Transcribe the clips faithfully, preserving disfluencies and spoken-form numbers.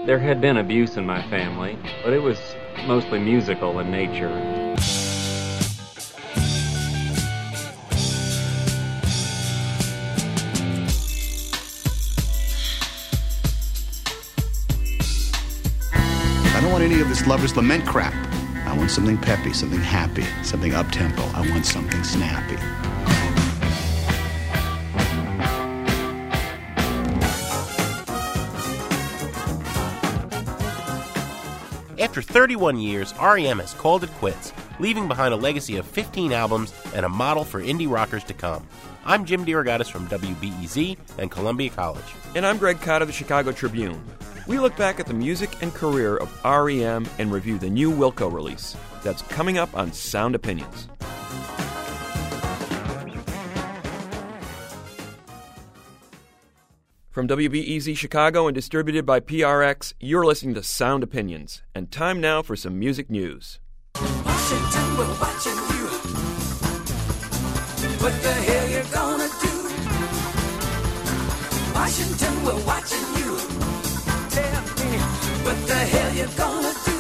There had been abuse in my family, but it was mostly musical in nature. I don't want any of this lover's lament crap. I want something peppy, something happy, something up-tempo. I want something snappy. After thirty-one years, R E M has called it quits, leaving behind a legacy of fifteen albums and a model for indie rockers to come. I'm Jim DeRogatis from W B E Z and Columbia College. And I'm Greg Cotter of the Chicago Tribune. We look back at the music and career of R E M and review the new Wilco release. That's coming up on Sound Opinions. From W B E Z Chicago and distributed by P R X, you're listening to Sound Opinions. And time now for some music news. Washington, we're watching you. What the hell you gonna do? Washington, we're watching you. Tell me, what the hell you gonna do?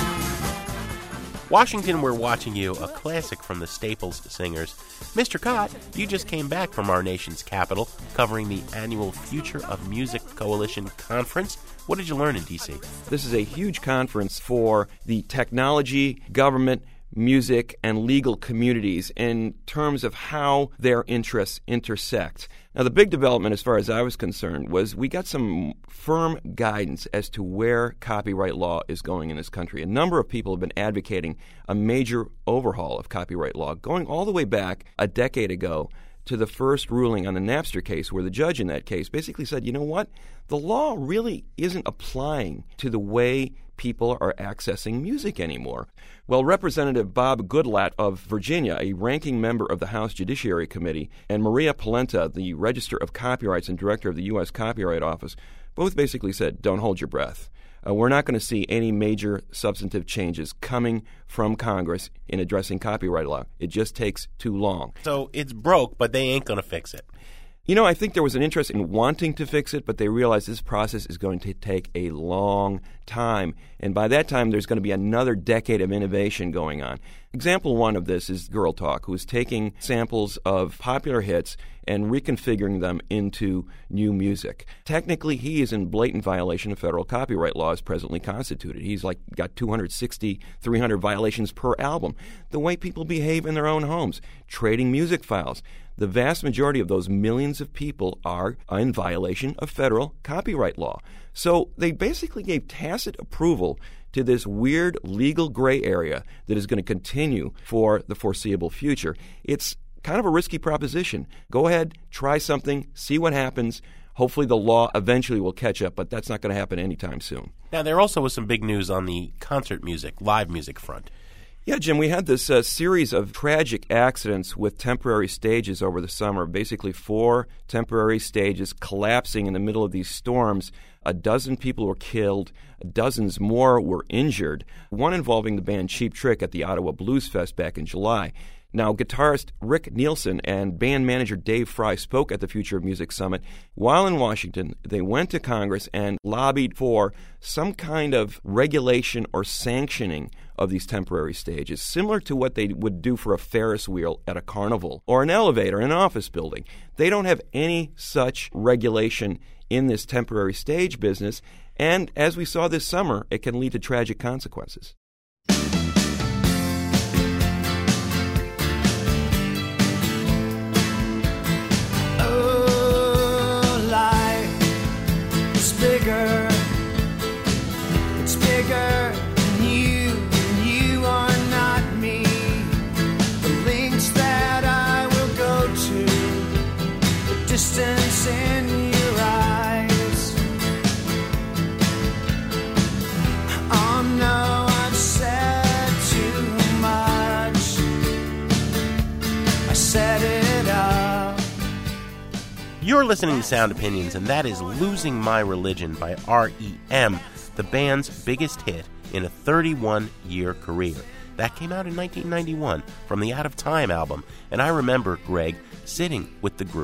Washington, We're Watching You, a classic from the Staples Singers. Mister Cott, you just came back from our nation's capital, covering the annual Future of Music Coalition Conference. What did you learn in D C? This is a huge conference for the technology, government, music, and legal communities in terms of how their interests intersect. Now, the big development, as far as I was concerned, was we got some firm guidance as to where copyright law is going in this country. A number of people have been advocating a major overhaul of copyright law, going all the way back a decade ago to the first ruling on the Napster case, where the judge in that case basically said, you know what, the law really isn't applying to the way people are accessing music anymore. Well, Representative Bob Goodlatte of Virginia, a ranking member of the House Judiciary Committee, and Maria Polenta, the Register of Copyrights and director of the U S Copyright Office, both basically said, don't hold your breath. Uh, we're not going to see any major substantive changes coming from Congress in addressing copyright law. It just takes too long. So it's broke, but they ain't going to fix it. You know, I think there was an interest in wanting to fix it, but they realized this process is going to take a long time. And by that time, there's going to be another decade of innovation going on. Example one of this is Girl Talk, who is taking samples of popular hits and reconfiguring them into new music. Technically, he is in blatant violation of federal copyright laws presently constituted. He's like got two hundred sixty, three hundred violations per album. The way people behave in their own homes, trading music files. The vast majority of those millions of people are in violation of federal copyright law. So they basically gave tacit approval to this weird legal gray area that is going to continue for the foreseeable future. It's kind of a risky proposition. Go ahead, try something, see what happens. Hopefully the law eventually will catch up, but that's not going to happen anytime soon. Now, there also was some big news on the concert music, live music front. Yeah, Jim, we had this uh, series of tragic accidents with temporary stages over the summer, basically four temporary stages collapsing in the middle of these storms. A dozen people were killed, dozens more were injured, one involving the band Cheap Trick at the Ottawa Blues Fest back in July. Now, guitarist Rick Nielsen and band manager Dave Fry spoke at the Future of Music Summit. While in Washington, they went to Congress and lobbied for some kind of regulation or sanctioning of these temporary stages, similar to what they would do for a Ferris wheel at a carnival or an elevator in an office building. They don't have any such regulation in this temporary stage business, and as we saw this summer, it can lead to tragic consequences. Bigger, it's bigger than you, and you are not me. The links that I will go to, the distance in your eyes. Oh no, I've said too much. I said it all. You're listening to Sound Opinions, and that is Losing My Religion by R E M, the band's biggest hit in a thirty-one-year career. That came out in nineteen ninety-one from the Out of Time album, and I remember, Greg, sitting with the group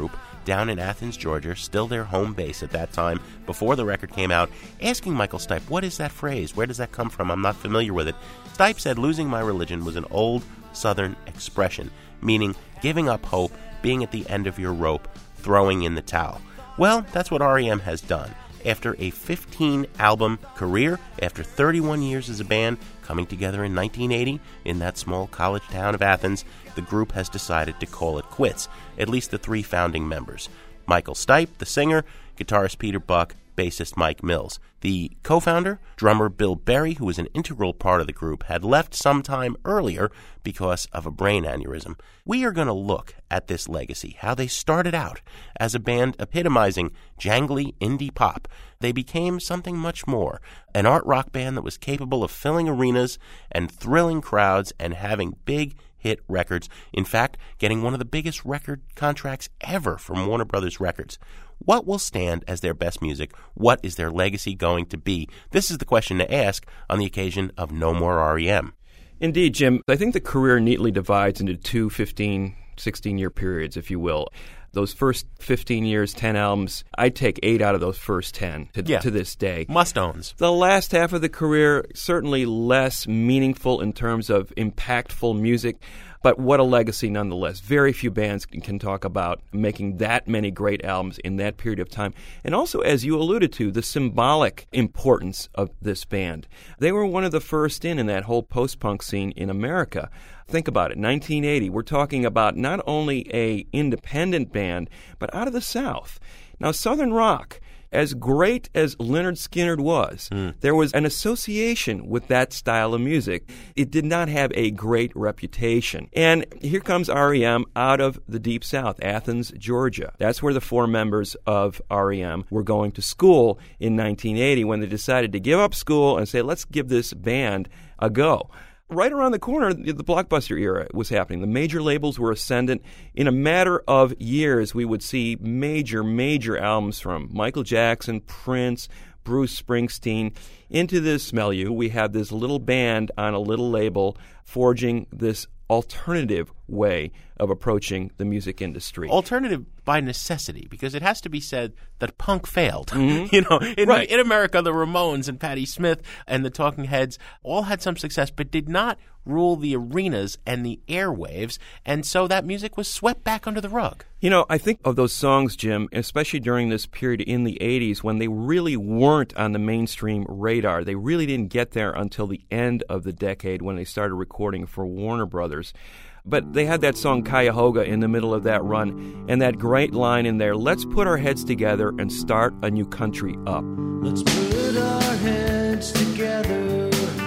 down in Athens, Georgia, still their home base at that time, before the record came out, asking Michael Stipe, what is that phrase? Where does that come from? I'm not familiar with it. Stipe said losing my religion was an old Southern expression, meaning giving up hope, being at the end of your rope, throwing in the towel. Well, that's what R E M has done. After a fifteen-album career, after thirty-one years as a band, coming together in nineteen eighty in that small college town of Athens, the group has decided to call it quits, at least the three founding members. Michael Stipe, the singer, guitarist Peter Buck, bassist Mike Mills. The co-founder, drummer Bill Berry, who was an integral part of the group, had left sometime earlier because of a brain aneurysm. We are going to look at this legacy, how they started out as a band epitomizing jangly indie pop. They became something much more, an art rock band that was capable of filling arenas and thrilling crowds and having big hit records. In fact, getting one of the biggest record contracts ever from Warner Brothers Records. What will stand as their best music? What is their legacy going to be? This is the question to ask on the occasion of No More R E M. Indeed, Jim. I think the career neatly divides into two fifteen, sixteen-year periods, if you will. Those first fifteen years, ten albums, I'd take eight out of those first ten to, yeah. to this day. Must-owns. The last half of the career, certainly less meaningful in terms of impactful music, but what a legacy nonetheless. Very few bands can, can talk about making that many great albums in that period of time. And also, as you alluded to, the symbolic importance of this band. They were one of the first in in that whole post-punk scene in America. Think about it, nineteen eighty, we're talking about not only a independent band, but out of the South. Now, Southern rock, as great as Lynyrd Skynyrd was, mm. there was an association with that style of music. It did not have a great reputation. And here comes R E M out of the Deep South, Athens, Georgia. That's where the four members of R E M were going to school in nineteen eighty when they decided to give up school and say, let's give this band a go. Right around the corner, the Blockbuster era was happening. The major labels were ascendant. In a matter of years, we would see major, major albums from Michael Jackson, Prince, Bruce Springsteen. Into this milieu, we have this little band on a little label forging this alternative way of approaching the music industry. Alternative by necessity, because it has to be said that punk failed. Mm-hmm. You know, in, right. in America, the Ramones and Patti Smith and the Talking Heads all had some success, but did not rule the arenas and the airwaves, and so that music was swept back under the rug. You know, I think of those songs, Jim, especially during this period in the eighties when they really weren't on the mainstream radar. They really didn't get there until the end of the decade when they started recording for Warner Brothers. But they had that song Cuyahoga in the middle of that run, and that great line in there, let's put our heads together and start a new country up. Let's put our heads together,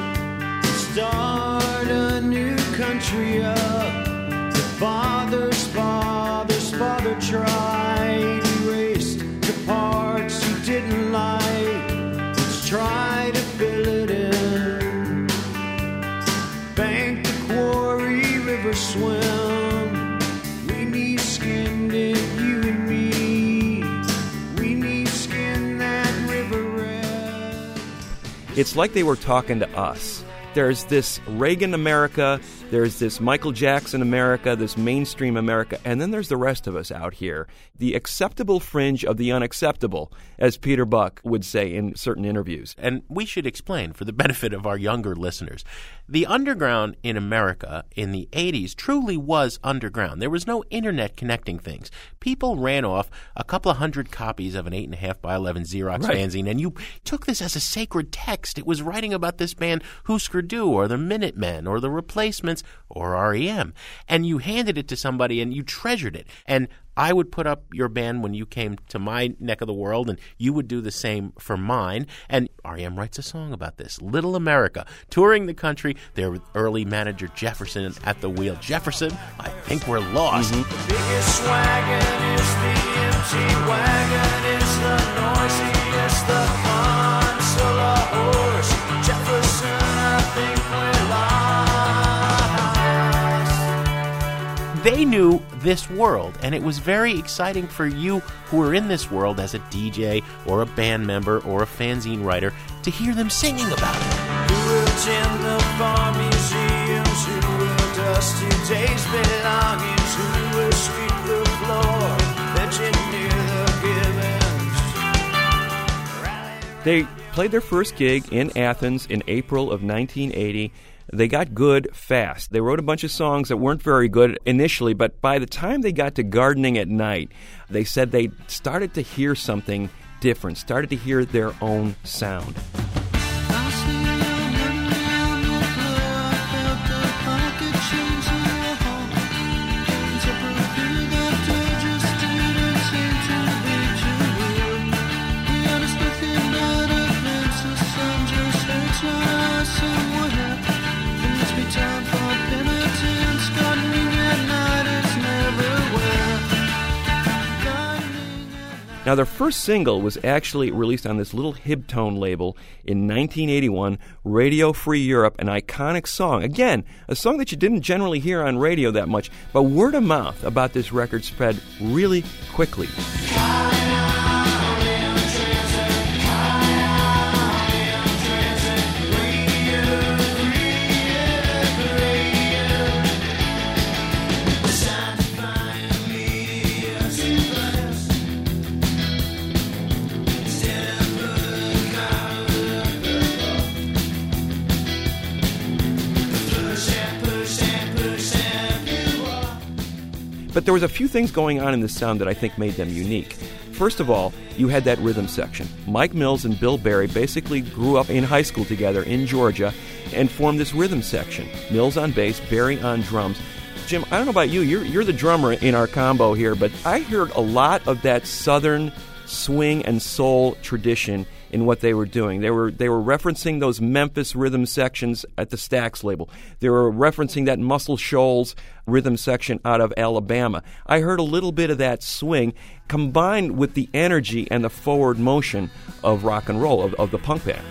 start a new country up. The father's father's father tried, erased the parts he didn't like. Let's try to fill it in, bank the quarry, river swim. We need skin in you and me. We need skin that river red. It's like they were talking to us. There's this Reagan America, there's this Michael Jackson America, this mainstream America, and then there's the rest of us out here. The acceptable fringe of the unacceptable, as Peter Buck would say in certain interviews. And we should explain, for the benefit of our younger listeners, the underground in America in the eighties truly was underground. There was no internet connecting things. People ran off a couple of hundred copies of an eight and a half by eleven Xerox right. fanzine, and you took this as a sacred text. It was writing about this band Husker Du or the Minutemen or the Replacements or R E M, and you handed it to somebody and you treasured it. And I would put up your band when you came to my neck of the world, and you would do the same for mine. And R E M writes a song about this, Little America, touring the country. Their early manager Jefferson at the wheel. Jefferson, I think we're lost. Mm-hmm. The biggest wagon is the empty wagon, is the noisiest, the consular horse. Jefferson, I think we're lost. They knew this world, and it was very exciting for you who were in this world as a D J or a band member or a fanzine writer to hear them singing about it. Who will tend the farm museums? Who will dust today's belongings? Who will sweep the floor? They're They played their first gig in Athens in April of nineteen eighty. They got good fast. They wrote a bunch of songs that weren't very good initially, but by the time they got to Gardening at Night, they said they started to hear something different, started to hear their own sound. Now, their first single was actually released on this little Hibtone label in nineteen eighty-one, Radio Free Europe, an iconic song. Again, a song that you didn't generally hear on radio that much, but word of mouth about this record spread really quickly. But there was a few things going on in this sound that I think made them unique. First of all, you had that rhythm section. Mike Mills and Bill Berry basically grew up in high school together in Georgia and formed this rhythm section. Mills on bass, Berry on drums. Jim, I don't know about you, you're, you're the drummer in our combo here, but I heard a lot of that southern swing and soul tradition in what they were doing. They were they were referencing those Memphis rhythm sections at the Stax label. They were referencing that Muscle Shoals rhythm section out of Alabama. I heard a little bit of that swing combined with the energy and the forward motion of rock and roll, of, of the punk band.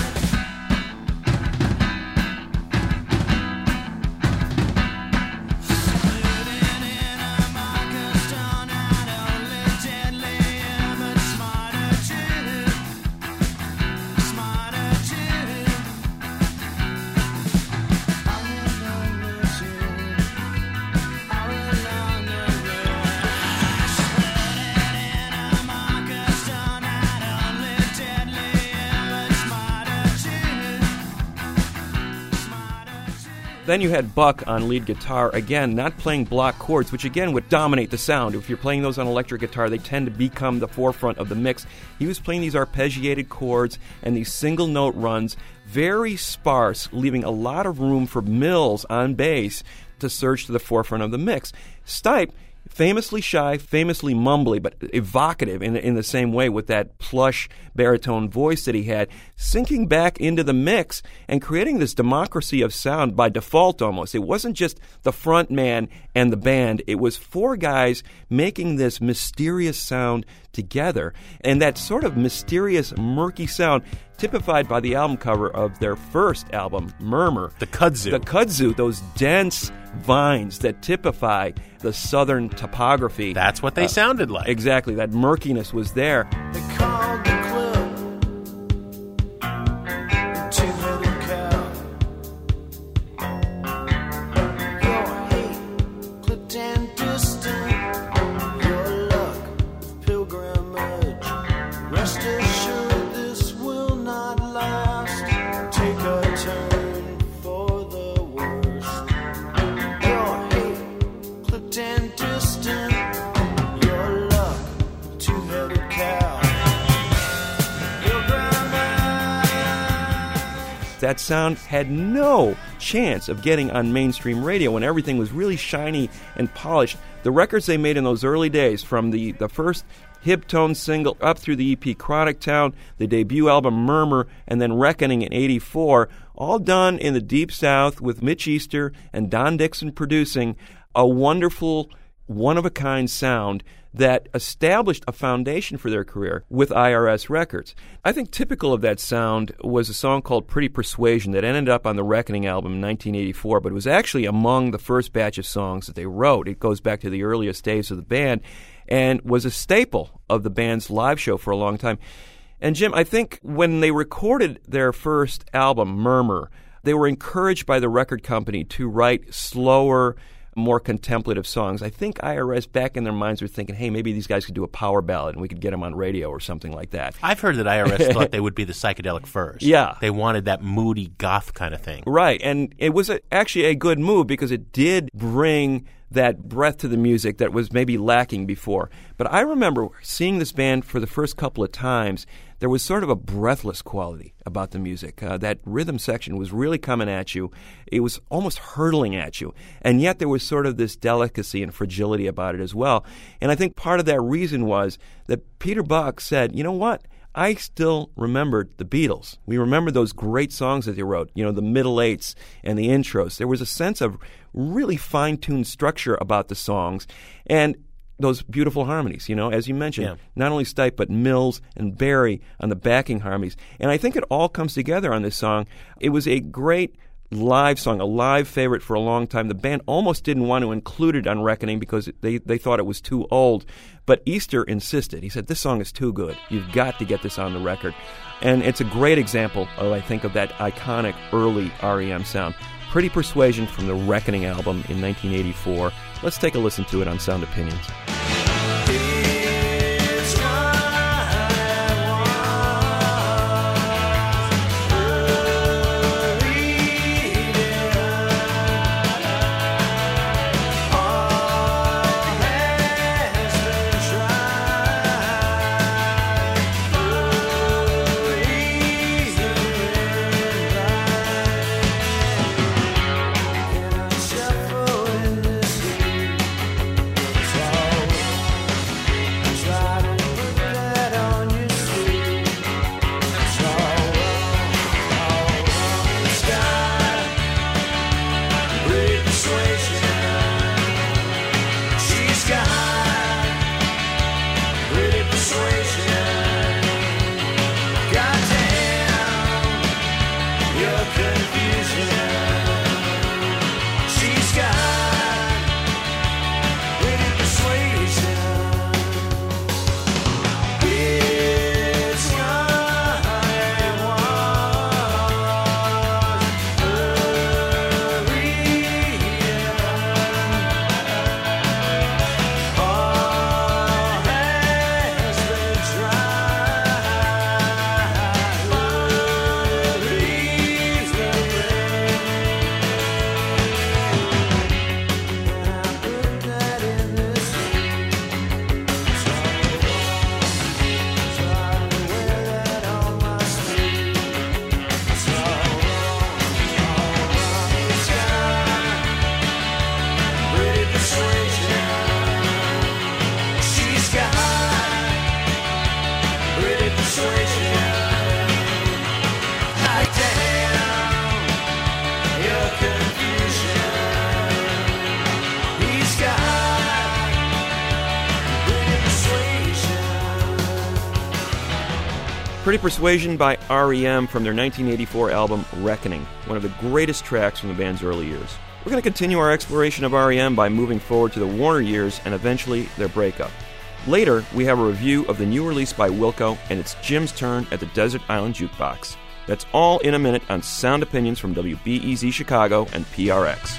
Then you had Buck on lead guitar, again, not playing block chords, which again would dominate the sound. If you're playing those on electric guitar, they tend to become the forefront of the mix. He was playing these arpeggiated chords and these single note runs, very sparse, leaving a lot of room for Mills on bass to surge to the forefront of the mix. Stipe, famously shy, famously mumbly, but evocative in, in the same way with that plush baritone voice that he had, sinking back into the mix and creating this democracy of sound by default almost. It wasn't just the front man and the band. It was four guys making this mysterious sound together. And that sort of mysterious, murky sound typified by the album cover of their first album, Murmur. The kudzu. The kudzu, those dense vines that typify the southern topography. That's what they uh, sounded like. Exactly. That murkiness was there. They called the club the two-headed cow. Your hate clipped and distant, your luck with pilgrimage. Rest assured this will not last. Take a turn for the worst. Your hate clipped and distant, your luck two-headed cow. That sound had no chance of getting on mainstream radio when everything was really shiny and polished. The records they made in those early days, from the, the first Hibtone single up through the E P Chronic Town, the debut album Murmur, and then Reckoning in eighty-four, all done in the Deep South with Mitch Easter and Don Dixon producing, a wonderful, one-of-a-kind sound that established a foundation for their career with I R S Records. I think typical of that sound was a song called Pretty Persuasion that ended up on the Reckoning album in nineteen eighty-four, but it was actually among the first batch of songs that they wrote. It goes back to the earliest days of the band and was a staple of the band's live show for a long time. And Jim, I think when they recorded their first album, Murmur, they were encouraged by the record company to write slower, more contemplative songs. I think I R S back in their minds were thinking, hey, maybe these guys could do a power ballad and we could get them on radio or something like that. I've heard that I R S thought they would be the psychedelic Furs. Yeah. They wanted that moody goth kind of thing. Right, and it was a, actually a good move because it did bring that breath to the music that was maybe lacking before. But I remember seeing this band for the first couple of times. There was sort of a breathless quality about the music. Uh, that rhythm section was really coming at you. It was almost hurtling at you. And yet there was sort of this delicacy and fragility about it as well. And I think part of that reason was that Peter Buck said, you know what? I still remembered the Beatles. We remember those great songs that they wrote, you know, the middle eights and the intros. There was a sense of really fine-tuned structure about the songs and those beautiful harmonies, you know, as you mentioned. Yeah. Not only Stipe, but Mills and Barry on the backing harmonies. And I think it all comes together on this song. It was a great live song, a live favorite for a long time. The band almost didn't want to include it on Reckoning because they, they thought it was too old. But Easter insisted. He said, this song is too good. You've got to get this on the record. And it's a great example, of, I think, of that iconic early R E M sound. Pretty Persuasion from the Reckoning album in nineteen eighty-four. Let's take a listen to it on Sound Opinions. Pretty Persuasion by R E M from their nineteen eighty-four album Reckoning, one of the greatest tracks from the band's early years. We're going to continue our exploration of R E M by moving forward to the Warner years and eventually their breakup. Later, we have a review of the new release by Wilco, and it's Jim's turn at the Desert Island Jukebox. That's all in a minute on Sound Opinions from W B E Z Chicago and P R X.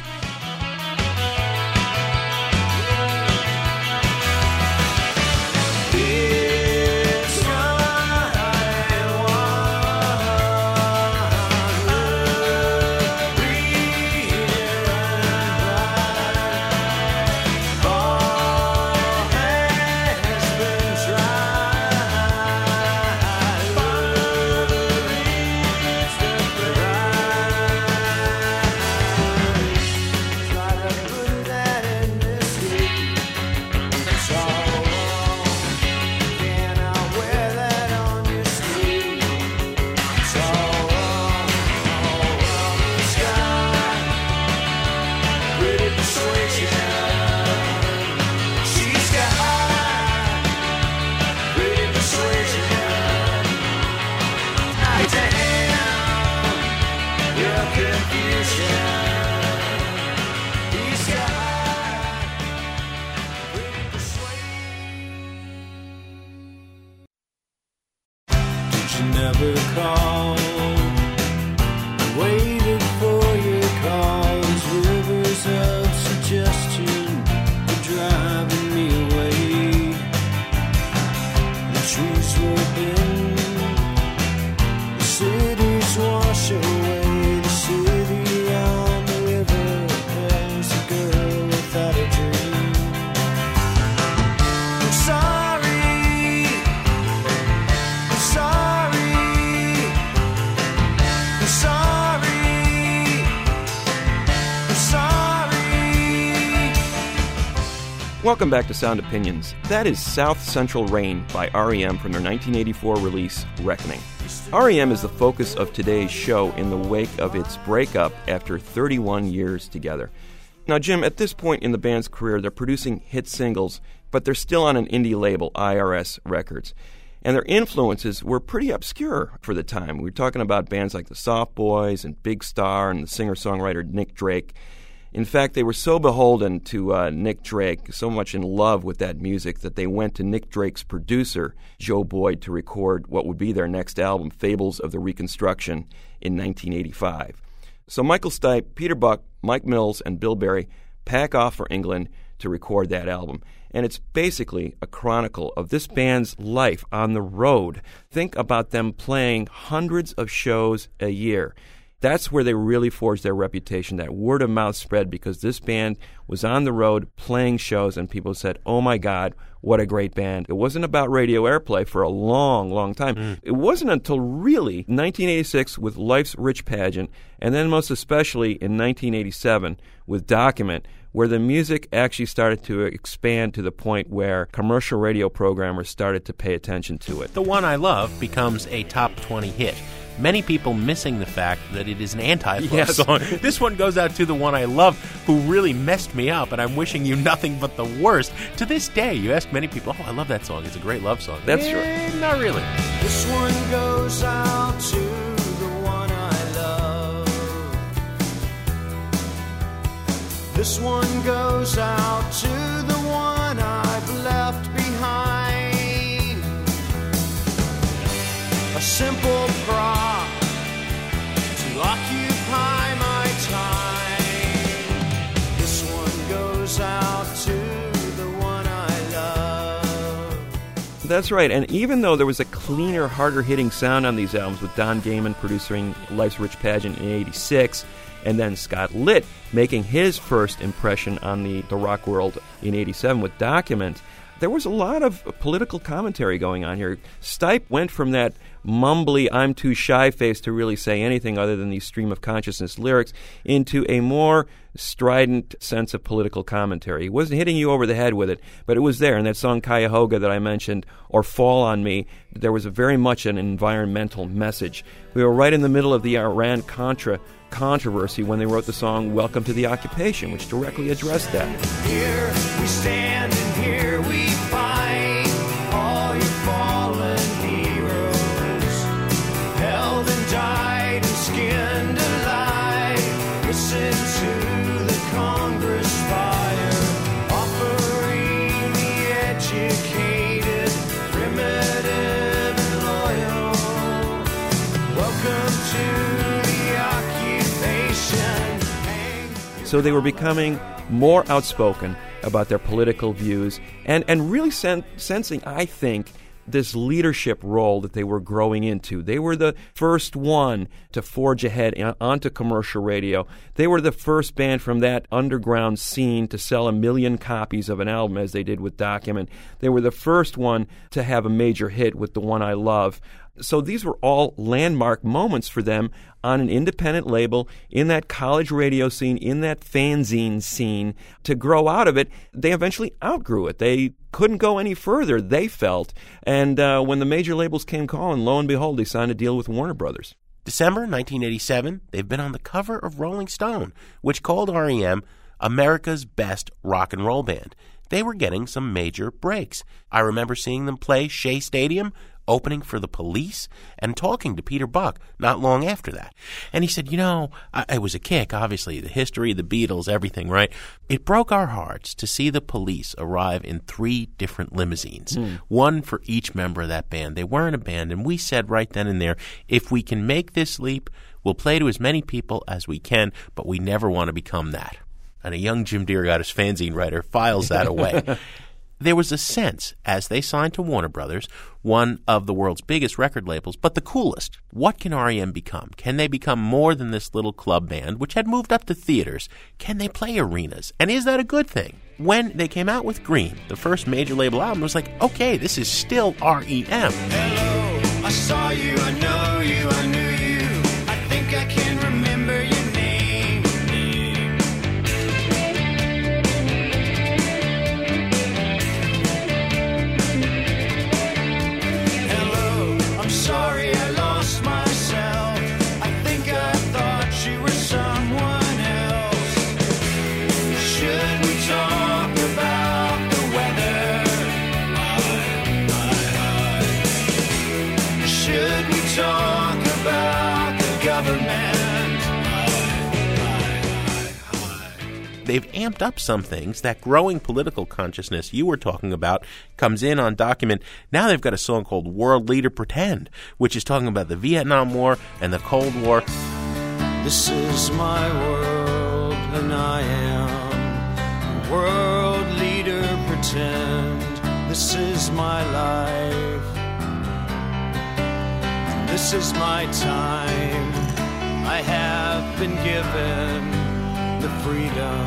Never called, waited for your calls, rivers of suggestion. Welcome back to Sound Opinions. That is South Central Rain by R E M from their nineteen eighty-four release, Reckoning. R E M is the focus of today's show in the wake of its breakup after thirty-one years together. Now, Jim, at this point in the band's career, they're producing hit singles, but they're still on an indie label, I R S Records. And their influences were pretty obscure for the time. We were talking about bands like the Soft Boys and Big Star and the singer-songwriter Nick Drake. In fact, they were so beholden to uh, Nick Drake, so much in love with that music, that they went to Nick Drake's producer, Joe Boyd, to record what would be their next album, Fables of the Reconstruction, in nineteen eighty-five. So Michael Stipe, Peter Buck, Mike Mills, and Bill Berry pack off for England to record that album. And it's basically a chronicle of this band's life on the road. Think about them playing hundreds of shows a year. That's where they really forged their reputation. That word of mouth spread because this band was on the road playing shows and people said, oh my God, what a great band. It wasn't about radio airplay for a long, long time. Mm. It wasn't until really nineteen eighty-six with Life's Rich Pageant, and then most especially in nineteen eighty-seven with Document, where the music actually started to expand to the point where commercial radio programmers started to pay attention to it. The One I Love becomes a top twenty hit. Many people missing the fact that it is an anti-love yes. song. This one goes out to The One I Love, who really messed me up, and I'm wishing you nothing but the worst. To this day, you ask many people, oh, I love that song. It's a great love song. That's eh, true. Not really. This one goes out to the one I love. This one goes out to the one I've left behind. A simple prop to occupy my time. This one goes out to the one I love. That's right, and even though there was a cleaner, harder-hitting sound on these albums, with Don Gaiman producing Life's Rich Pageant in eighty-six, and then Scott Litt making his first impression on the, the rock world in eighty-seven with Document, there was a lot of political commentary going on here. Stipe went from that mumbly, I'm too shy face to really say anything other than these stream of consciousness lyrics into a more strident sense of political commentary. He wasn't hitting you over the head with it, but it was there. In that song Cuyahoga that I mentioned, or Fall on Me, there was a very much an environmental message. We were right in the middle of the Iran-Contra controversy when they wrote the song Welcome to the Occupation, which directly addressed that. Here we stand and here we fight, all your fallen heroes, held and died and skinned alive. Listen to the Congress fire, offering the educated, primitive and loyal. Welcome to the occupation. So they were becoming more outspoken about their political views and, and really sen- sensing, I think, this leadership role that they were growing into. They were the first one to forge ahead in, onto commercial radio. They were the first band from that underground scene to sell a million copies of an album, as they did with Document. They were the first one to have a major hit with The One I Love. So these were all landmark moments for them on an independent label, in that college radio scene, in that fanzine scene. To grow out of it, they eventually outgrew it. They couldn't go any further, they felt. And uh, when the major labels came calling, lo and behold, they signed a deal with Warner Brothers. December nineteen eighty-seven, they've been on the cover of Rolling Stone, which called R E M America's best rock and roll band. They were getting some major breaks. I remember seeing them play Shea Stadium, opening for the Police, and talking to Peter Buck not long after that. And he said, you know, I, it was a kick, obviously, the history, the Beatles, everything, right? It broke our hearts to see the Police arrive in three different limousines, mm. one for each member of that band. They weren't a band, and we said right then and there, if we can make this leap, we'll play to as many people as we can, but we never want to become that. And a young Jim DeRogatis fanzine writer files that away. There was a sense, as they signed to Warner Brothers, one of the world's biggest record labels, but the coolest. What can R E M become? Can they become more than this little club band, which had moved up to theaters? Can they play arenas? And is that a good thing? When they came out with Green, the first major label album, it was like, okay, this is still R E M. Hello, I saw you, I know you, I knew you. I think I can remember your name. they've amped up some things. That growing political consciousness you were talking about comes in on Document. Now they've got a song called World Leader Pretend, which is talking about the Vietnam War and the Cold War. This is my world, and I am world leader pretend. This is my life. This is my time. I have been given the freedom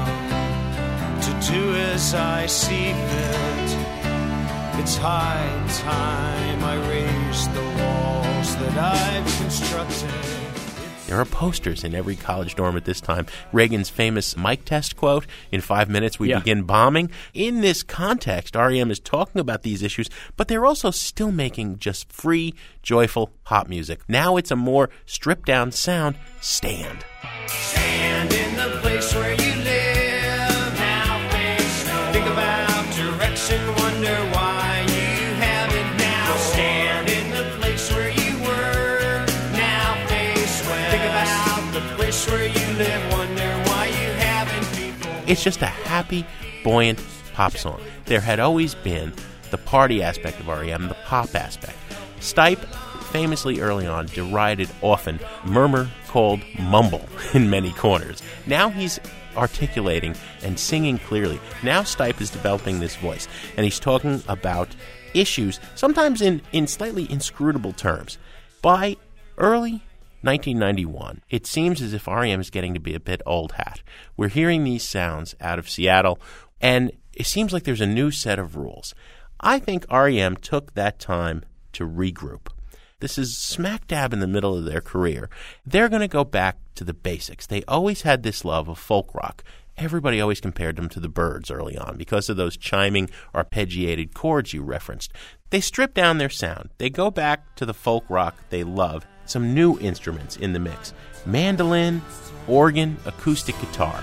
to do as I see fit. It's high time I raise the walls that I've constructed. There are posters in every college dorm at this time. Reagan's famous mic test quote, in five minutes we Yeah. begin bombing. In this context, R E M is talking about these issues, but they're also still making just free, joyful pop music. Now it's a more stripped-down sound. Stand. Stand in the place where you live. Now face no. Think about direction, wonder why you haven't now. Stand in the place where you were. Now face west. Think about the place where you live, wonder why you haven't before. It's just a happy, buoyant pop song. There had always been the party aspect of R E M, the pop aspect. Stipe, famously early on, derided often murmur called mumble in many corners. Now he's articulating and singing clearly. Now Stipe is developing this voice, and he's talking about issues, sometimes in, in slightly inscrutable terms. By early nineteen ninety-one, it seems as if R E M is getting to be a bit old hat. We're hearing these sounds out of Seattle, and it seems like there's a new set of rules. I think R E M took that time to regroup. This is smack dab in the middle of their career. They're going to go back to the basics. They always had this love of folk rock. Everybody always compared them to the Byrds early on because of those chiming, arpeggiated chords you referenced. They strip down their sound. They go back to the folk rock they love. Some new instruments in the mix. Mandolin, organ, acoustic guitar.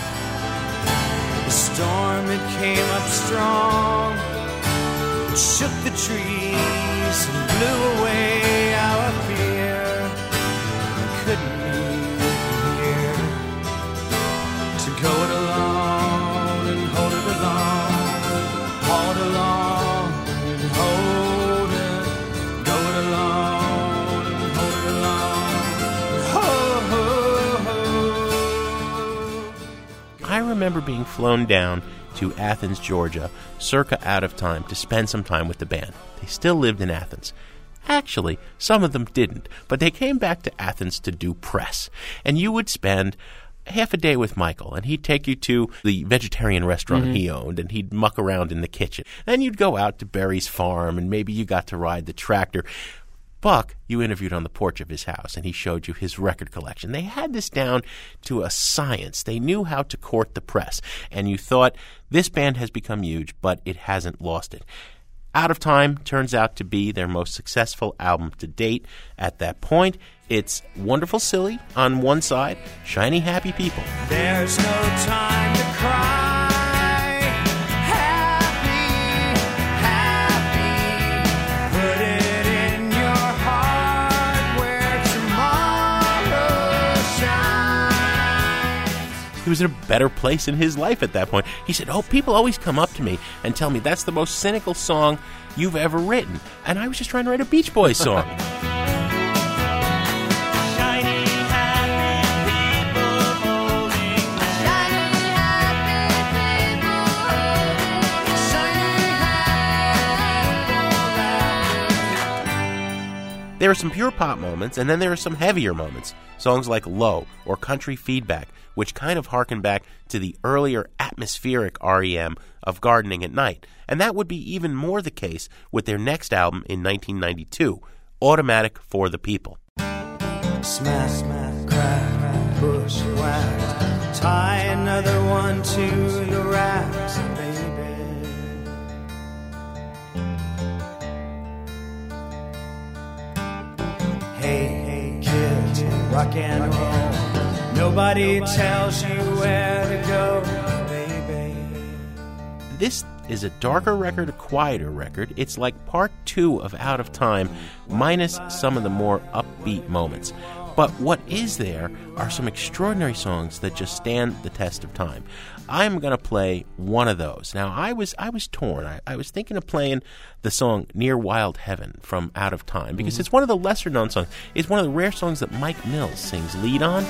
The storm, it came up strong, it shook the trees and blew away our fear. We couldn't leave here to go it alone and hold it alone, haul it along and hold it, go it alone and hold it alone, ho, ho, ho. I remember being flown down to Athens, Georgia, circa out of time, to spend some time with the band. They still lived in Athens. Actually, some of them didn't, but they came back to Athens to do press. And you would spend half a day with Michael, and he'd take you to the vegetarian restaurant mm-hmm. he owned, and he'd muck around in the kitchen. Then you'd go out to Barry's farm, and maybe you got to ride the tractor. Buck, you interviewed on the porch of his house, and he showed you his record collection. They had this down to a science. They knew how to court the press, and you thought, this band has become huge, but it hasn't lost it. Out of Time turns out to be their most successful album to date. At that point, it's Wonderful Silly on one side, Shiny Happy People. There's no time to cry. Happy, happy. Put it in your heart where tomorrow shines. He was in a better place in his life at that point. He said, oh, people always come up to me and tell me that's the most cynical song you've ever written. And I was just trying to write a Beach Boys song. There are some pure pop moments, and then there are some heavier moments. Songs like Low or Country Feedback, which kind of harken back to the earlier atmospheric R E M of Gardening at Night. And that would be even more the case with their next album in nineteen ninety-two, Automatic for the People. Smack, smack, crack, bushwhack, tie another one to the racks, baby. Hey, hey, kids, rock and roll. Nobody tells you where to go, baby. This is a darker record, a quieter record. It's like part two of Out of Time, minus some of the more upbeat moments. But what is there are some extraordinary songs that just stand the test of time. I'm going to play one of those. Now, I was I was torn. I, I was thinking of playing the song Near Wild Heaven from Out of Time because mm-hmm. it's one of the lesser-known songs. It's one of the rare songs that Mike Mills sings lead on.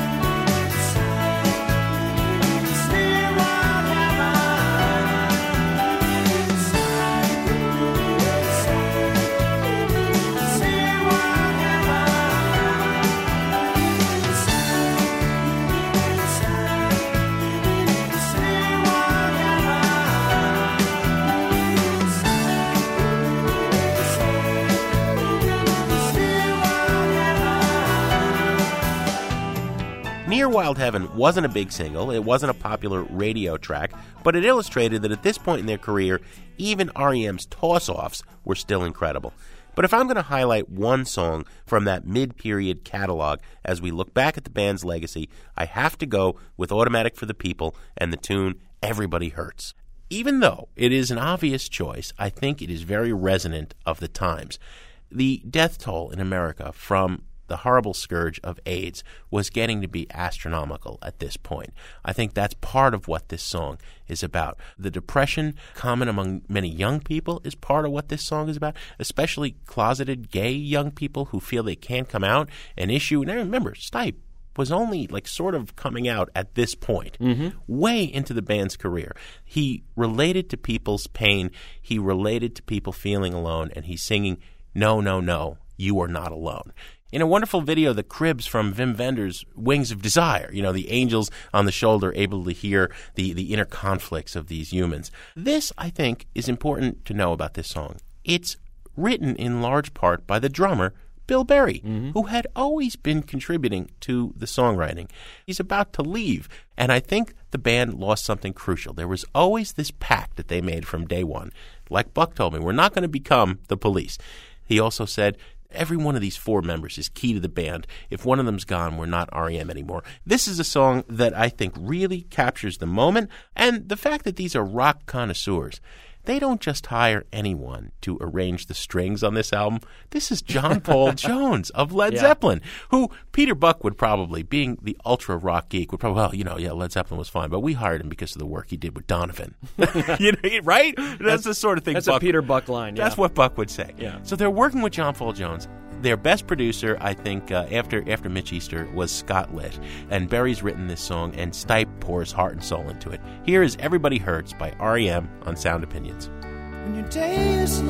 Near Wild Heaven wasn't a big single, it wasn't a popular radio track, but it illustrated that at this point in their career, even R E M's toss-offs were still incredible. But if I'm going to highlight one song from that mid-period catalog as we look back at the band's legacy, I have to go with Automatic for the People and the tune Everybody Hurts. Even though it is an obvious choice, I think it is very resonant of the times. The death toll in America from the horrible scourge of AIDS was getting to be astronomical at this point. I think that's part of what this song is about. The depression common among many young people is part of what this song is about, especially closeted gay young people who feel they can't come out. An issue, and I remember, Stipe was only like sort of coming out at this point, mm-hmm. way into the band's career. He related to people's pain. He related to people feeling alone, and he's singing, "No, no, no, you are not alone." In a wonderful video, the Cribs from Wim Wenders' Wings of Desire, you know, the angels on the shoulder able to hear the, the inner conflicts of these humans. This, I think, is important to know about this song. It's written in large part by the drummer, Bill Berry, mm-hmm. who had always been contributing to the songwriting. He's about to leave, and I think the band lost something crucial. There was always this pact that they made from day one. Like Buck told me, we're not going to become the Police. He also said, every one of these four members is key to the band. If one of them's gone, we're not R E M anymore. This is a song that I think really captures the moment, and the fact that these are rock connoisseurs. They don't just hire anyone to arrange the strings on this album. This is John Paul Jones of Led yeah. Zeppelin, who Peter Buck would probably, being the ultra rock geek, would probably, well, you know, yeah, Led Zeppelin was fine, but we hired him because of the work he did with Donovan. you know, right? That's, that's the sort of thing That's Buck, a Peter Buck line. Yeah. That's what Buck would say. Yeah. So they're working with John Paul Jones. Their best producer, I think, uh, after after Mitch Easter, was Scott Litt. And Berry's written this song, and Stipe pours heart and soul into it. Here is Everybody Hurts by R E M on Sound Opinions. When your day is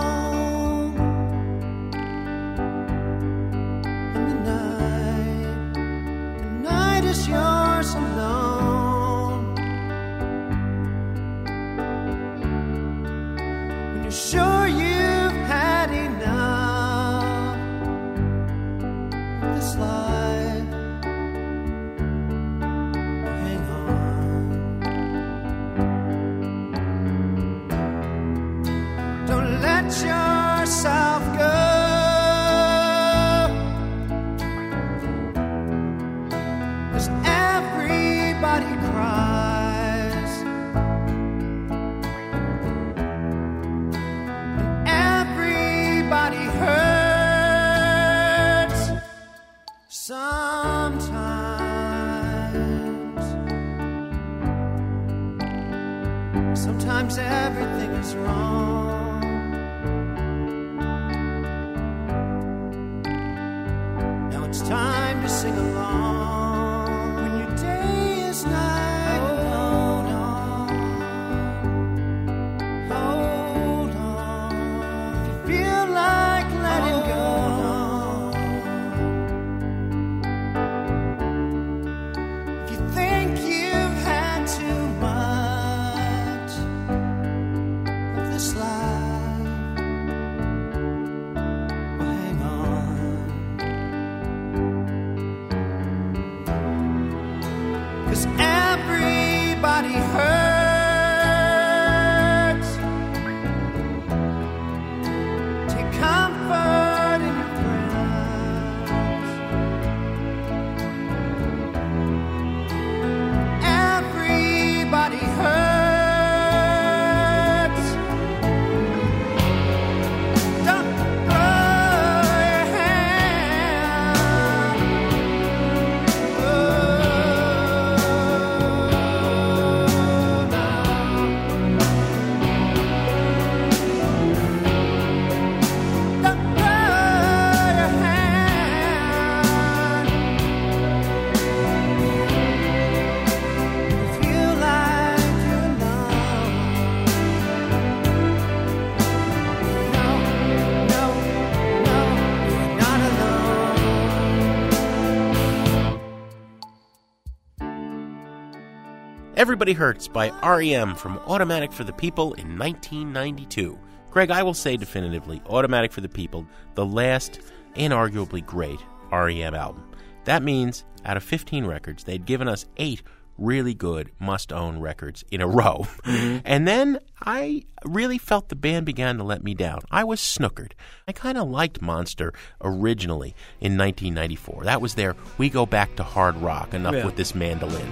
long and the night, the night is yours alone. When you're sure you've had enough of this life, hang on. Don't let yourself go. 'Cause everybody cries and everybody hurts sometimes. Sometimes everything is wrong. It's time to sing along when your day is night. Hold on, hold on. If you feel like letting go, if you think you've had too much of this life, well, hang on. Everybody Hurts by R E M from Automatic for the People in nineteen ninety-two. Greg, I will say definitively, Automatic for the People, the last, inarguably great R E M album. That means, out of fifteen records, they'd given us eight really good must-own records in a row. Mm-hmm. And then I really felt the band began to let me down. I was snookered. I kind of liked Monster originally in nineteen ninety-four. That was their We Go Back to Hard Rock, enough yeah. with this mandolin.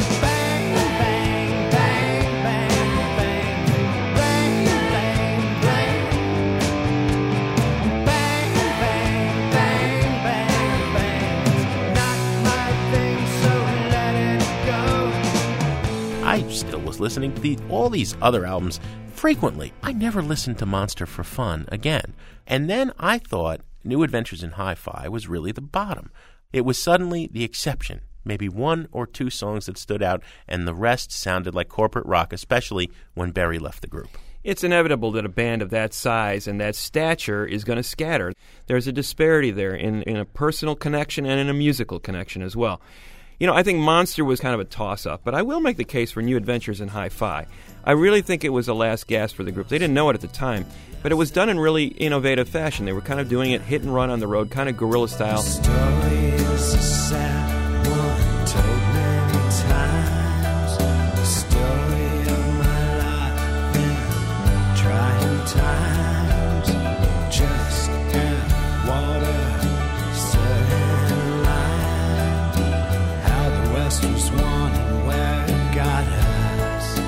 I still was listening to the, all these other albums frequently. I never listened to Monster for fun again. And then I thought New Adventures in Hi-Fi was really the bottom. It was suddenly the exception. Maybe one or two songs that stood out, and the rest sounded like corporate rock, especially when Berry left the group. It's inevitable that a band of that size and that stature is going to scatter. There's a disparity there in, in a personal connection and in a musical connection as well. You know, I think Monster was kind of a toss-up, but I will make the case for New Adventures in Hi-Fi. I really think it was a last gasp for the group. They didn't know it at the time, but it was done in really innovative fashion. They were kind of doing it hit and run on the road, kind of guerrilla style. The story is a sad one, told many times. The story of my life in trying times. Just and water, certain line. How the West was won and where it got us.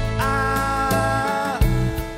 Ah.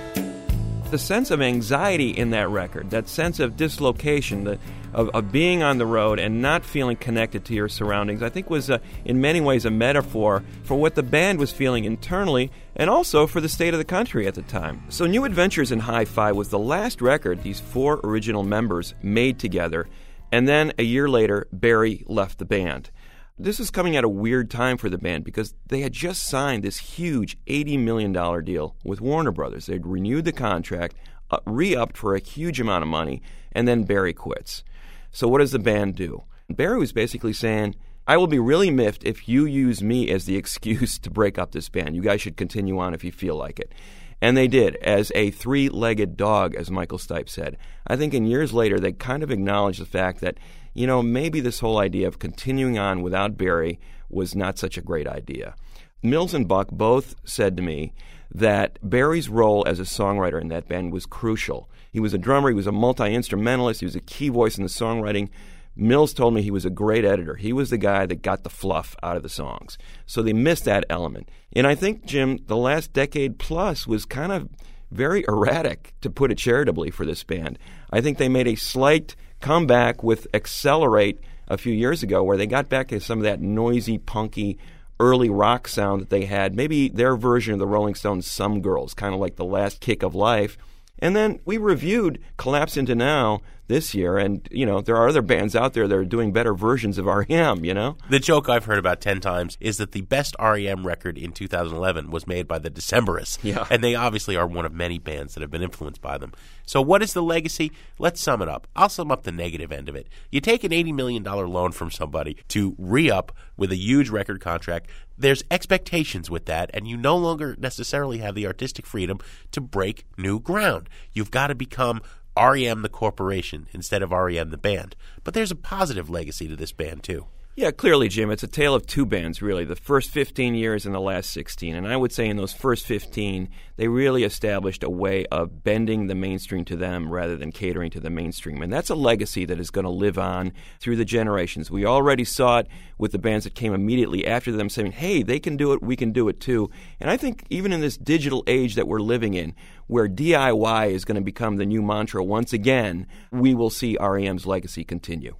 The sense of anxiety in that record, that sense of dislocation, the, of, of being on the road and not feeling connected to your surroundings, I think was, uh, in many ways, a metaphor for what the band was feeling internally and also for the state of the country at the time. So New Adventures in Hi-Fi was the last record these four original members made together, and then a year later, Berry left the band. This is coming at a weird time for the band because they had just signed this huge eighty million dollars deal with Warner Brothers. They'd renewed the contract, uh, re-upped for a huge amount of money, and then Berry quits. So what does the band do? Berry was basically saying, I will be really miffed if you use me as the excuse to break up this band. You guys should continue on if you feel like it. And they did, as a three-legged dog, as Michael Stipe said. I think in years later, they kind of acknowledged the fact that, you know, maybe this whole idea of continuing on without Berry was not such a great idea. Mills and Buck both said to me that Berry's role as a songwriter in that band was crucial. He was a drummer, he was a multi-instrumentalist, he was a key voice in the songwriting. Mills told me he was a great editor. He was the guy that got the fluff out of the songs. So they missed that element. And I think, Jim, the last decade plus was kind of very erratic, to put it charitably, for this band. I think they made a slight comeback with Accelerate a few years ago, where they got back to some of that noisy, punky, early rock sound that they had. Maybe their version of the Rolling Stones' Some Girls, kind of like the last kick of life. And then we reviewed Collapse Into Now this year, and, you know, there are other bands out there that are doing better versions of R E M, you know? The joke I've heard about ten times is that the best R E M record in two thousand eleven was made by the Decemberists. Yeah. And they obviously are one of many bands that have been influenced by them. So what is the legacy? Let's sum it up. I'll sum up the negative end of it. You take an eighty million dollars loan from somebody to re-up with a huge record contract. There's expectations with that, and you no longer necessarily have the artistic freedom to break new ground. You've got to become R E M the corporation instead of R E M the band. But there's a positive legacy to this band, too. Yeah, clearly, Jim. It's a tale of two bands, really, the first fifteen years and the last sixteen. And I would say in those first fifteen, they really established a way of bending the mainstream to them rather than catering to the mainstream. And that's a legacy that is going to live on through the generations. We already saw it with the bands that came immediately after them saying, hey, they can do it, we can do it too. And I think even in this digital age that we're living in, where D I Y is going to become the new mantra once again, we will see R E M's legacy continue.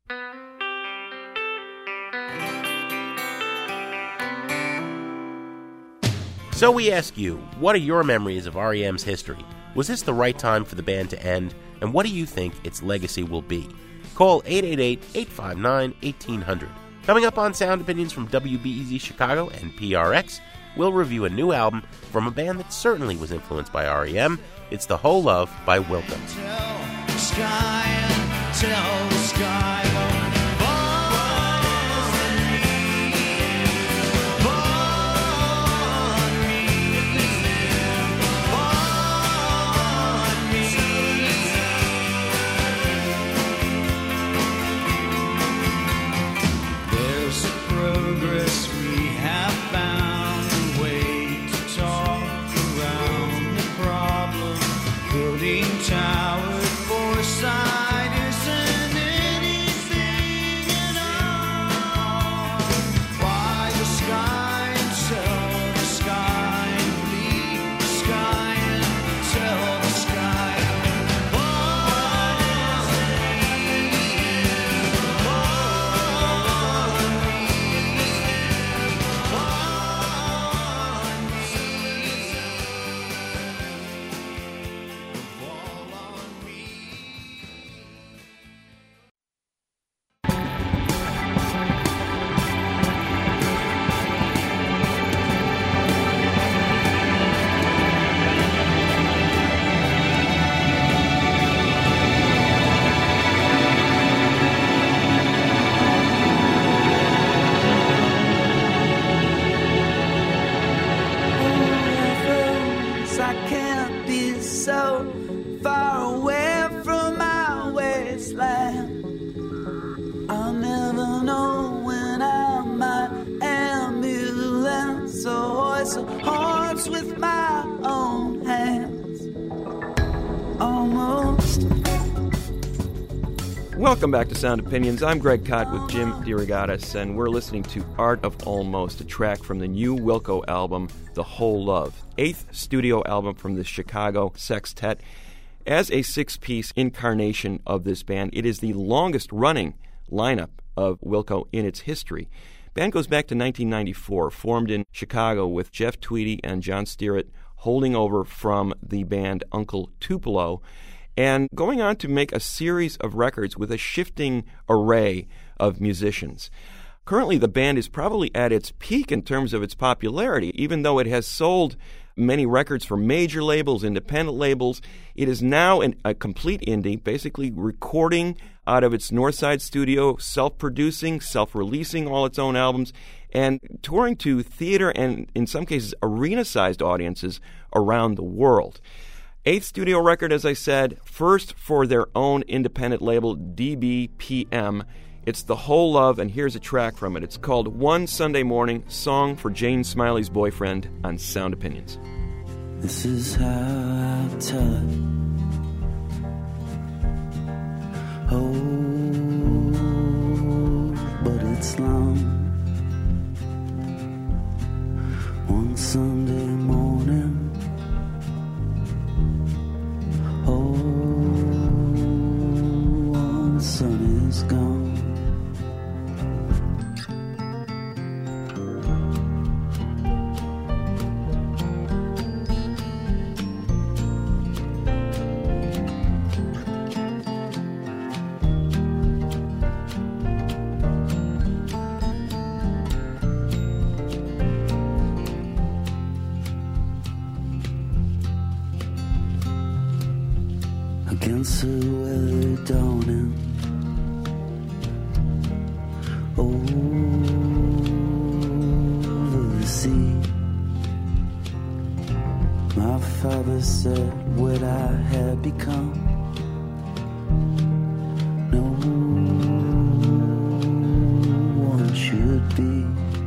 So we ask you, what are your memories of R E M's history? Was this the right time for the band to end? And what do you think its legacy will be? Call eight eight eight, eight five nine, one eight zero zero. Coming up on Sound Opinions from W B E Z Chicago and P R X, we'll review a new album from a band that certainly was influenced by R E M. It's The Whole Love by Wilco. Tell the sky, tell the sky. Fall on me, fall Welcome back to Sound Opinions. I'm Greg Kot with Jim DeRogatis, and we're listening to Art of Almost, a track from the new Wilco album, The Whole Love, eighth studio album from the Chicago Sextet. As a six-piece incarnation of this band, it is the longest-running lineup of Wilco in its history. The band goes back to nineteen ninety-four, formed in Chicago with Jeff Tweedy and John Stearett holding over from the band Uncle Tupelo, and going on to make a series of records with a shifting array of musicians. Currently, the band is probably at its peak in terms of its popularity. Even though it has sold many records for major labels, independent labels, it is now an, a complete indie, basically recording out of its Northside studio, self-producing, self-releasing all its own albums, and touring to theater and, in some cases, arena-sized audiences around the world. Eighth studio record, as I said, first for their own independent label, D B P M. It's The Whole Love, and here's a track from it. It's called One Sunday Morning, Song for Jane Smiley's Boyfriend on Sound Opinions. This is how I tell it. Oh, but it's long. One Sunday morning. Oh, the sun is gone. Against the weather dawning, over the sea. My father said what I had become. No one should be.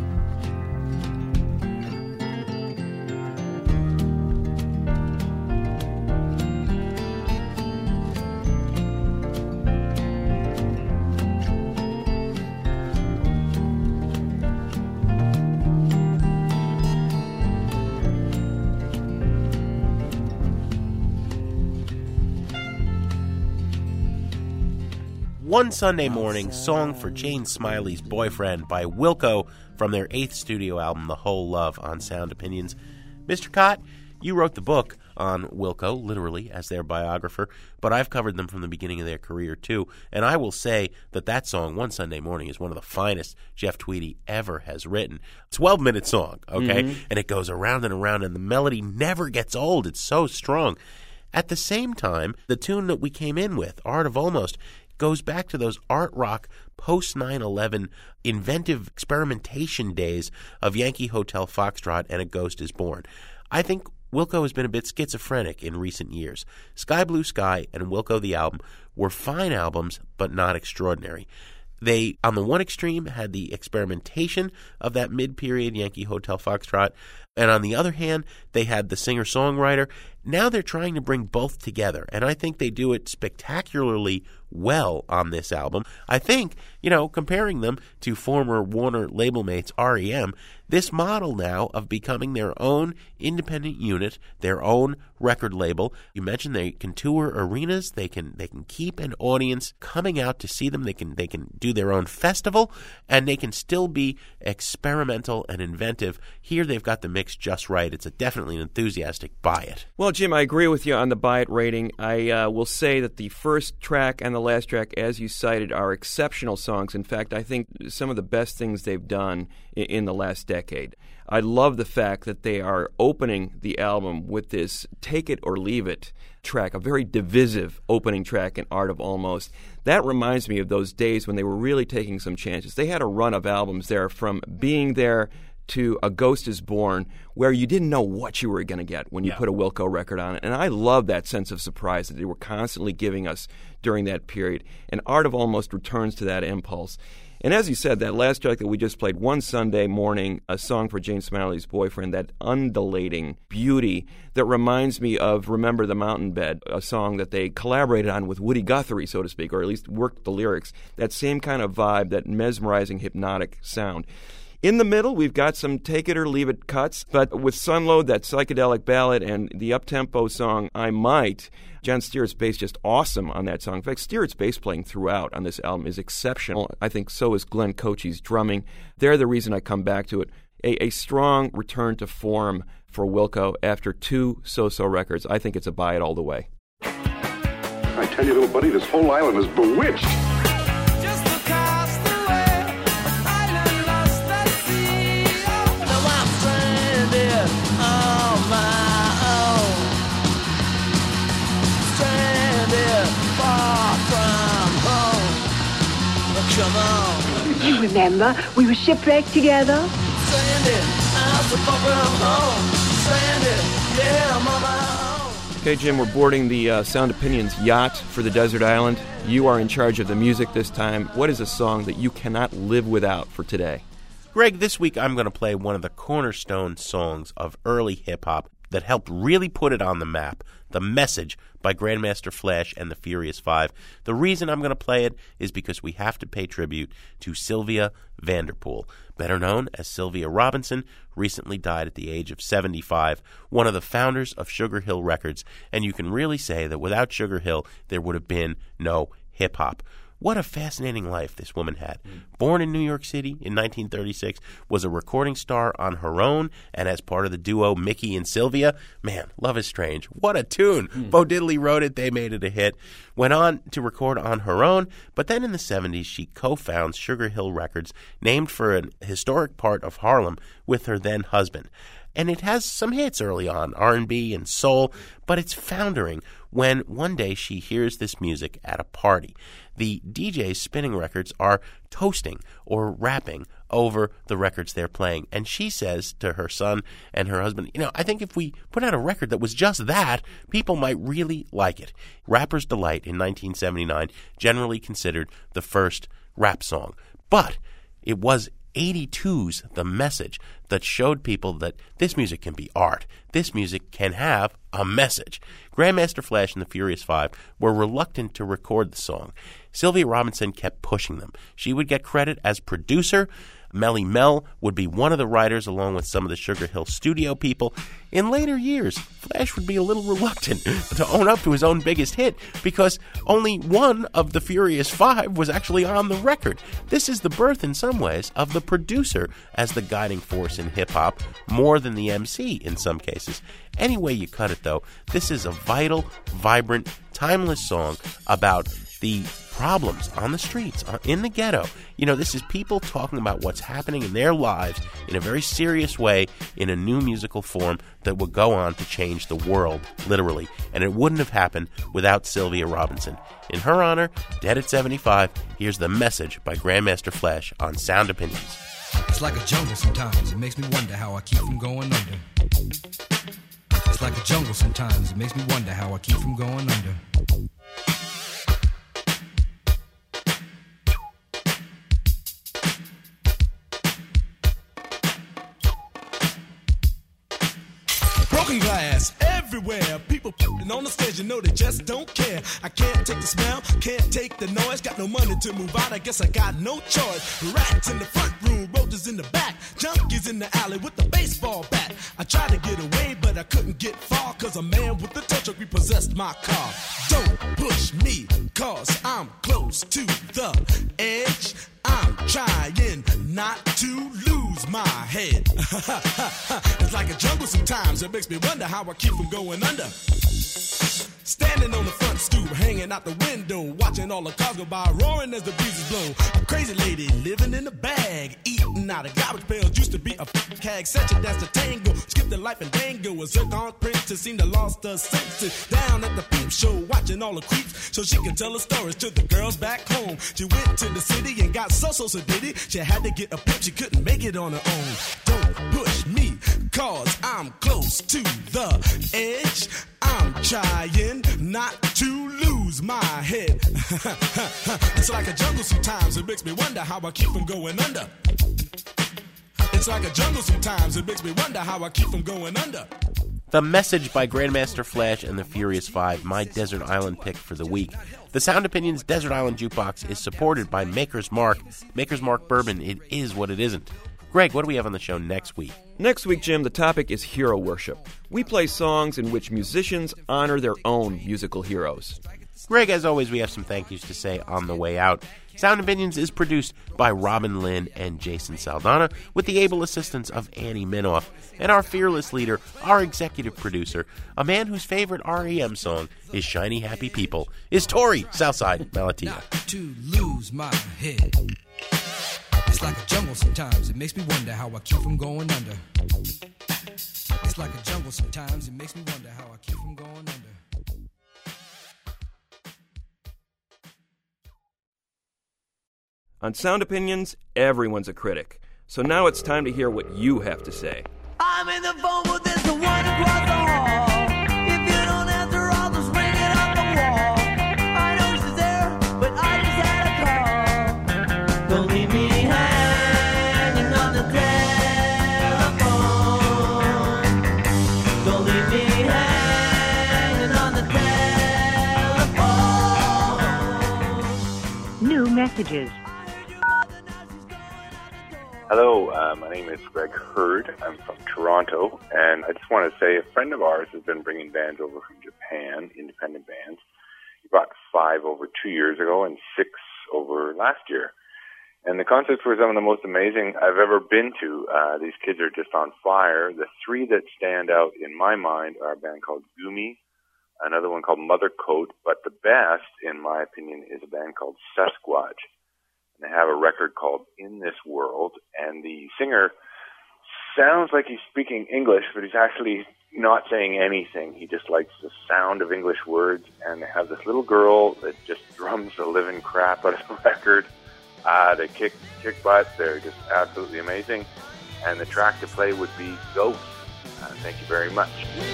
One Sunday Morning, Song for Jane Smiley's Boyfriend by Wilco from their eighth studio album, The Whole Love, on Sound Opinions. Mister Kot, you wrote the book on Wilco, literally, as their biographer, but I've covered them from the beginning of their career, too, and I will say that that song, One Sunday Morning, is one of the finest Jeff Tweedy ever has written. twelve-minute song, okay? Mm-hmm. And it goes around and around, and the melody never gets old. It's so strong. At the same time, the tune that we came in with, Art of Almost, goes back to those art rock post nine eleven inventive experimentation days of Yankee Hotel Foxtrot and A Ghost is Born. I think Wilco has been a bit schizophrenic in recent years. Sky Blue Sky and Wilco the Album were fine albums, but not extraordinary. They, on the one extreme, had the experimentation of that mid-period Yankee Hotel Foxtrot, and on the other hand, they had the singer-songwriter. Now they're trying to bring both together, and I think they do it spectacularly well on this album. I think, you know, comparing them to former Warner label mates R E M, this model now of becoming their own independent unit, their own record label. You mentioned they can tour arenas, they can they can keep an audience coming out to see them, they can they can do their own festival, and they can still be experimental and inventive. Here they've got the mix just right. It's a definitely an enthusiastic buy it. Well, Jim, I agree with you on the buy it rating. I uh, will say that the first track and the last track, as you cited, are exceptional songs. In fact, I think some of the best things they've done in, in the last decade. I love the fact that they are opening the album with this Take It or Leave It track, a very divisive opening track in Art of Almost. That reminds me of those days when they were really taking some chances. They had a run of albums there from Being There to A Ghost is Born, where you didn't know what you were going to get when you Yeah. put a Wilco record on it. And I love that sense of surprise that they were constantly giving us during that period. And Art of Almost returns to that impulse. And as you said, that last track that we just played, One Sunday Morning, a song for Jane Smiley's boyfriend, that undulating beauty that reminds me of Remember the Mountain Bed, a song that they collaborated on with Woody Guthrie, so to speak, or at least worked the lyrics. That same kind of vibe, that mesmerizing, hypnotic sound. In the middle, we've got some take it or leave it cuts, but with Sunload, that psychedelic ballad, and the up-tempo song, I Might, John Stewart's bass just awesome on that song. In fact, Stewart's bass playing throughout on this album is exceptional. I think so is Glenn Cochie's drumming. They're the reason I come back to it. A, a strong return to form for Wilco after two so-so records. I think it's a buy it all the way. I tell you, little buddy, this whole island is bewitched. Just across the way, an island lost at sea. Oh, now I'm stranded on my own. Stranded far from home. Oh, come on. You remember, we were shipwrecked together. Stranded, I'm so far from home. Stranded, yeah, I'm on my own. Okay, Jim, we're boarding the uh, Sound Opinions yacht for the desert island. You are in charge of the music this time. What is a song that you cannot live without for today? Greg, this week I'm going to play one of the cornerstone songs of early hip-hop that helped really put it on the map, The Message by Grandmaster Flash and the Furious Five. The reason I'm going to play it is because we have to pay tribute to Sylvia Vanderpool, better known as Sylvia Robinson, recently died at the age of seventy-five, one of the founders of Sugar Hill Records, and you can really say that without Sugar Hill, there would have been no hip-hop. What a fascinating life this woman had. Born in New York City in nineteen thirty-six, was a recording star on her own, and as part of the duo Mickey and Sylvia, man, Love is Strange. What a tune. Mm. Bo Diddley wrote it. They made it a hit. Went on to record on her own, but then in the seventies, she co-founds Sugar Hill Records, named for an historic part of Harlem, with her then husband. And it has some hits early on, R and B and soul, but it's foundering when one day she hears this music at a party. The D Js spinning records are toasting or rapping over the records they're playing. And she says to her son and her husband, you know, I think if we put out a record that was just that, people might really like it. Rapper's Delight in nineteen seventy-nine, generally considered the first rap song. But it was eighty-two's The Message that showed people that this music can be art. This music can have a message. Grandmaster Flash and the Furious Five were reluctant to record the song. Sylvia Robinson kept pushing them. She would get credit as producer. Melly Mel would be one of the writers along with some of the Sugar Hill studio people. In later years, Flash would be a little reluctant to own up to his own biggest hit because only one of the Furious Five was actually on the record. This is the birth, in some ways, of the producer as the guiding force in hip-hop, more than the M C in some cases. Any way you cut it, though, this is a vital, vibrant, timeless song about the problems on the streets, in the ghetto. You know, this is people talking about what's happening in their lives in a very serious way in a new musical form that will go on to change the world, literally. And it wouldn't have happened without Sylvia Robinson. In her honor, dead at seventy-five, here's The Message by Grandmaster Flash on Sound Opinions. It's like a jungle sometimes. It makes me wonder how I keep from going under. It's like a jungle sometimes. It makes me wonder how I keep from going under. Glass everywhere, people on the stage, you know they just don't care. I can't take the smell, can't take the noise, got no money to move out, I guess I got no choice. Rats in the front room, roaches in the back, junkies in the alley with the baseball bat. I tried to get away, but I couldn't get far, cause a man with a tow truck repossessed my car. Don't push me, cause I'm close to the edge. I'm trying not to lose my head. It's like a jungle sometimes. It makes me wonder how I keep from going under. Standing on the front stoop, hanging out the window, watching all the cars go by, roaring as the breezes blow. A crazy lady living in a bag, eating out of garbage pails. Used to be a f***ing hag, such a dance to tango. Skip the life and dango. A zircon princess seemed to lost her senses. Down at the peep show, watching all the creeps, so she can tell her stories to the girls back home. She went to the city and got so so so did it. She had to get a pimp, she couldn't make it on her own. Don't push me, cause I'm close to the edge. I'm trying not to lose my head. It's like a jungle sometimes, it makes me wonder how I keep from going under. It's like a jungle sometimes, it makes me wonder how I keep from going under. The Message by Grandmaster Flash and the Furious Five, my Desert Island pick for the week. The Sound Opinions Desert Island Jukebox is supported by Maker's Mark. Maker's Mark Bourbon, it is what it isn't. Greg, what do we have on the show next week? Next week, Jim, the topic is hero worship. We play songs in which musicians honor their own musical heroes. Greg, as always, we have some thank yous to say on the way out. Sound Opinions is produced by Robin Lynn and Jason Saldana with the able assistance of Annie Minoff. And our fearless leader, our executive producer, a man whose favorite R E M song is Shiny Happy People, is Tori Southside Malatia. Not to lose my head. It's like a jungle sometimes, it makes me wonder how I keep from going under. It's like a jungle sometimes, it makes me wonder how I keep from going under. On Sound Opinions, everyone's a critic. So now it's time to hear what you have to say. I'm in the phone, but there's the one across the hall. If you don't answer, I'll just ring it on the wall. I know she's there, but I just had a call. Don't leave me hanging on the telephone. Don't leave me hanging on the telephone. New messages. Hello, uh, my name is Greg Hurd. I'm from Toronto, and I just want to say a friend of ours has been bringing bands over from Japan, independent bands. He brought five over two years ago and six over last year. And the concerts were some of the most amazing I've ever been to. Uh, these kids are just on fire. The three that stand out in my mind are a band called Gumi, another one called Mother Coat, but the best, in my opinion, is a band called Sasquatch. They have a record called In This World, and the singer sounds like he's speaking English, but he's actually not saying anything. He just likes the sound of English words, and they have this little girl that just drums the living crap out of the record. Uh, they kick, kick butt. They're just absolutely amazing. And the track to play would be Ghost. Uh, thank you very much.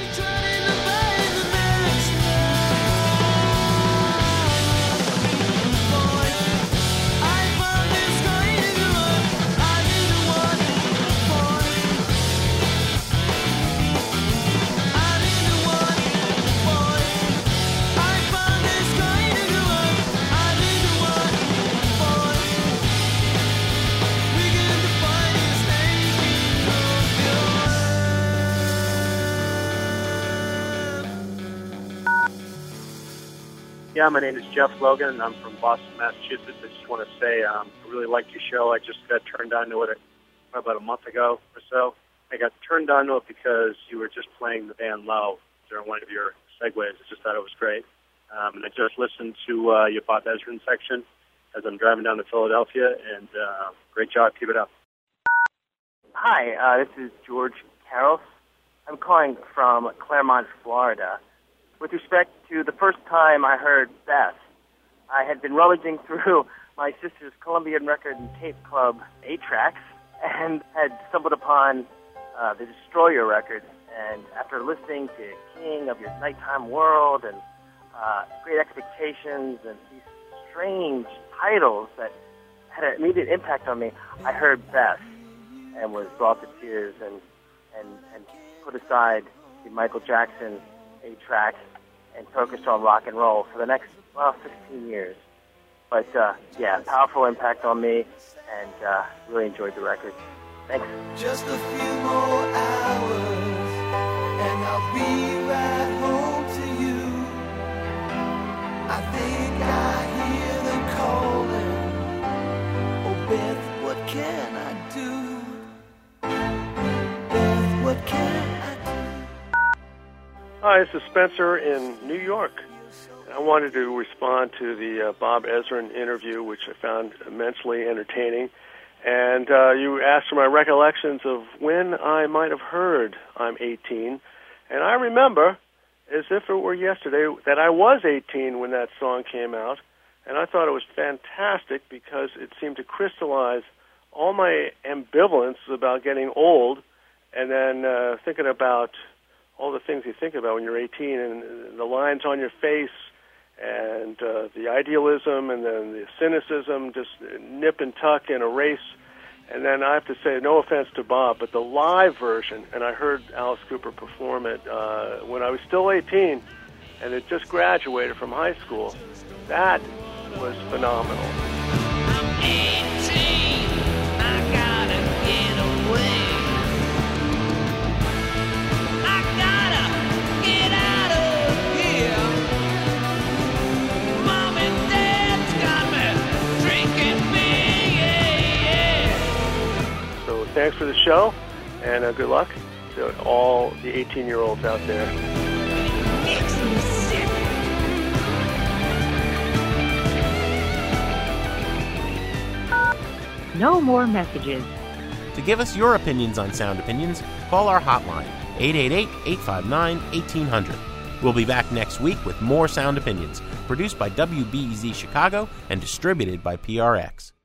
Yeah, my name is Jeff Logan, and I'm from Boston, Massachusetts. I just want to say um, I really liked your show. I just got turned on to it about a month ago or so. I got turned on to it because you were just playing the band Low during one of your segues. I just thought it was great. Um, and I just listened to uh, your Bob Ezrin section as I'm driving down to Philadelphia, and uh, great job. Keep it up. Hi, uh, this is George Carroll. I'm calling from Claremont, Florida. With respect to the first time I heard Beth, I had been rummaging through my sister's Columbian Record and Tape Club eight-tracks and had stumbled upon uh, the Destroyer record. And after listening to King of Your Nighttime World and uh, Great Expectations and these strange titles that had an immediate impact on me, I heard Beth and was brought to tears and, and, and put aside the Michael Jackson eight tracks and focused on rock and roll for the next, well, fifteen years. But, uh, yeah, powerful impact on me, and uh, really enjoyed the record. Thanks. Just a few more hours, and I'll be right home to you. I think I hear them calling. Oh, Beth, what can I do? Beth, what can I do? Hi, this is Spencer in New York. I wanted to respond to the uh, Bob Ezrin interview, which I found immensely entertaining. And uh, you asked for my recollections of when I might have heard I'm eighteen. And I remember, as if it were yesterday, that I was eighteen when that song came out. And I thought it was fantastic because it seemed to crystallize all my ambivalence about getting old and then uh, thinking about all the things you think about when you're eighteen and the lines on your face and uh, the idealism and then the cynicism, just nip and tuck and erase. And then I have to say, no offense to Bob, but the live version, and I heard Alice Cooper perform it uh, when I was still eighteen and had just graduated from high school, that was phenomenal. I'm eighteen, I gotta get away. I gotta get out of here. Mom and Dad's got me drinking beer, yeah. So thanks for the show, and uh, good luck to all the eighteen-year-olds out there. Makes me sick. No more messages. To give us your opinions on Sound Opinions, call our hotline, eight eight eight, eight five nine, one eight zero zero. We'll be back next week with more Sound Opinions, produced by W B E Z Chicago and distributed by P R X.